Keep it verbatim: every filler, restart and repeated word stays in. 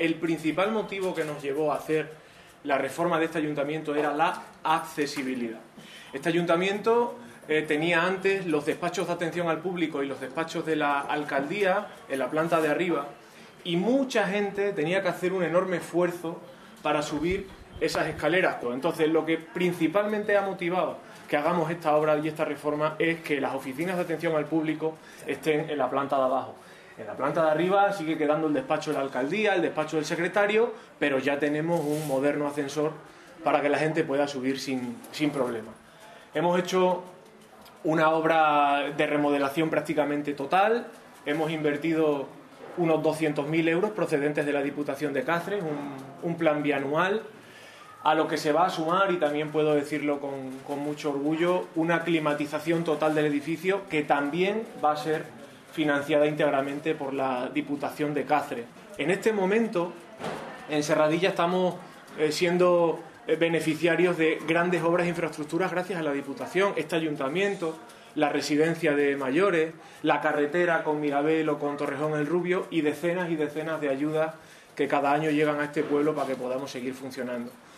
el principal motivo que nos llevó a hacer la reforma de este ayuntamiento era la accesibilidad. Este ayuntamiento eh, tenía antes los despachos de atención al público y los despachos de la alcaldía en la planta de arriba, y mucha gente tenía que hacer un enorme esfuerzo para subir esas escaleras. Entonces, lo que principalmente ha motivado que hagamos esta obra y esta reforma es que las oficinas de atención al público estén en la planta de abajo. En la planta de arriba sigue quedando el despacho de la alcaldía, el despacho del secretario, pero ya tenemos un moderno ascensor para que la gente pueda subir sin, sin problema. Hemos hecho una obra de remodelación prácticamente total, hemos invertido unos doscientos mil euros procedentes de la Diputación de Cáceres, un, un plan bianual, a lo que se va a sumar, y también puedo decirlo con, con mucho orgullo, una climatización total del edificio que también va a ser financiada íntegramente por la Diputación de Cáceres. En este momento, en Serradilla estamos eh, siendo eh, beneficiarios de grandes obras de infraestructuras gracias a la Diputación, este ayuntamiento, la residencia de mayores, la carretera con Mirabel o con Torrejón el Rubio, y decenas y decenas de ayudas que cada año llegan a este pueblo para que podamos seguir funcionando.